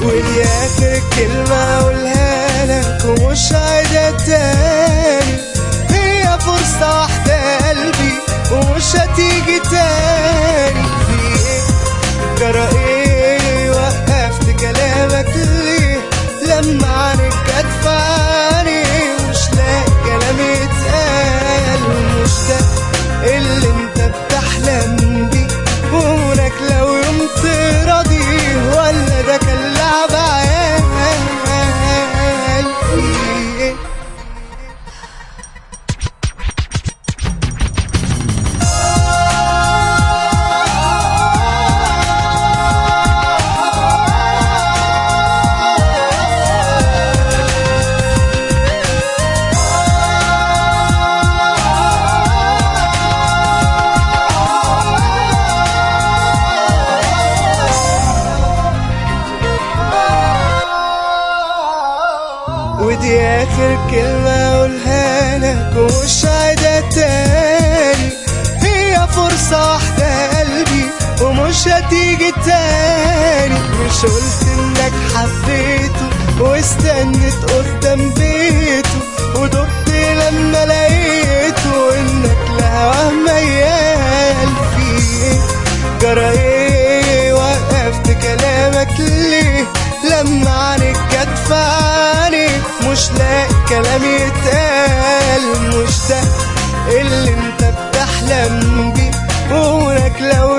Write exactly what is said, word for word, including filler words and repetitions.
ودي آخر كلمة أقولها لك ومش عايدة تاني، هي فرصة واحدة قلبي ومش هتيجي تاني. في ايه جرى ايه وقفت كلامك ليه لما عنك ادفعني؟ مش لاقي كلام يتقال، مش ده اللي انت بتحلم بيه ومنك لو يوم تراضي ولا ده كان لعب عيال؟ في ايه ودي آخر كلمة أقولها لك ومش عايدة تاني، هي فرصة واحدة قلبي ومش هتيجي تاني. مش قلت إنك حبيته واستنت قدام بيته ودقت لما لقيته إنك لهواه ميال؟ في إيه جرى إيه وقفت كلامك ليه لما عنك كتفاني؟ مش لاقي كلام يتقال، مش ده اللي انت بتحلم بيه ومنك لو